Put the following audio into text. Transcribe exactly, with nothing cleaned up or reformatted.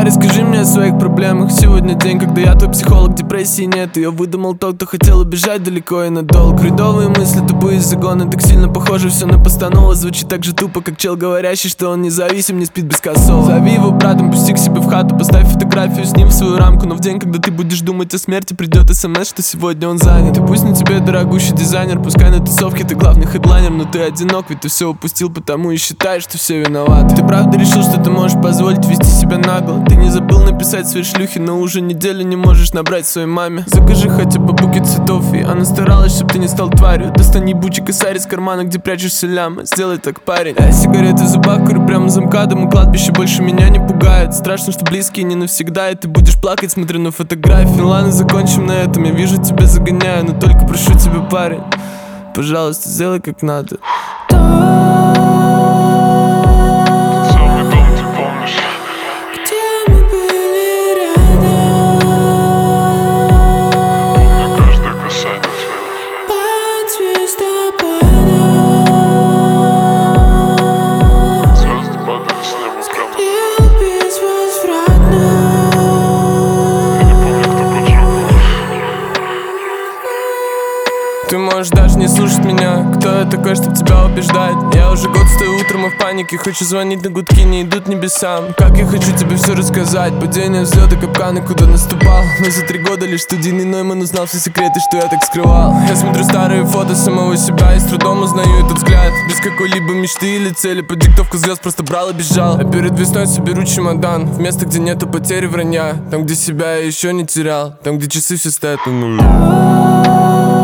Давай расскажи мне о своих проблемах. Сегодня день, когда я твой психолог, депрессии нет. Ее выдумал тот, кто хотел убежать далеко и надолго. Бредовые мысли, тупые загоны, так сильно похоже все на постанову. Звучит так же тупо, как чел, говорящий, что он независим, не спит без косого. Зови его братом, пусти к себе в хату, поставь фотографию с ним в свою рамку. Но в день, когда ты будешь думать о смерти, придет смс, что сегодня он занят. И пусть на тебе дорогущий дизайнер, пускай на тусовке ты главный хедлайнер, но ты одинок, ведь ты все упустил, потому и считаешь, что все виноваты. Ты правда решил, что ты можешь позволить вести себя нагло? Ты не забыл написать своей шлюхе, но уже неделю не можешь набрать своей маме. Закажи хотя бы букет цветов, и она старалась, чтоб ты не стал тварью. Достань ебучий косарь из кармана, где прячешься лямы, сделай так, парень. Я сигареты в зубах, курю прямо за МКАДом, и кладбище больше меня не пугает. Страшно, что близкие не навсегда, и ты будешь плакать, смотря на фотографии. Ладно, закончим на этом, я вижу, тебя загоняю, но только прошу тебя, парень, пожалуйста, сделай как надо. Ты можешь даже не слушать меня. Кто я такой, чтоб тебя убеждать? Я уже год стою утром и в панике. Хочу звонить, на гудки не идут небесам. Как я хочу тебе все рассказать. Падение, взлеты, капканы, куда наступал. Но за три года лишь студийный Нойман узнал все секреты, что я так скрывал. Я смотрю старые фото самого себя и с трудом узнаю этот взгляд. Без какой-либо мечты или цели, под диктовку звезд просто брал и бежал. А перед весной соберу чемодан в место, где нету потери вранья. Там, где себя я еще не терял. Там, где часы все стоят на нуле.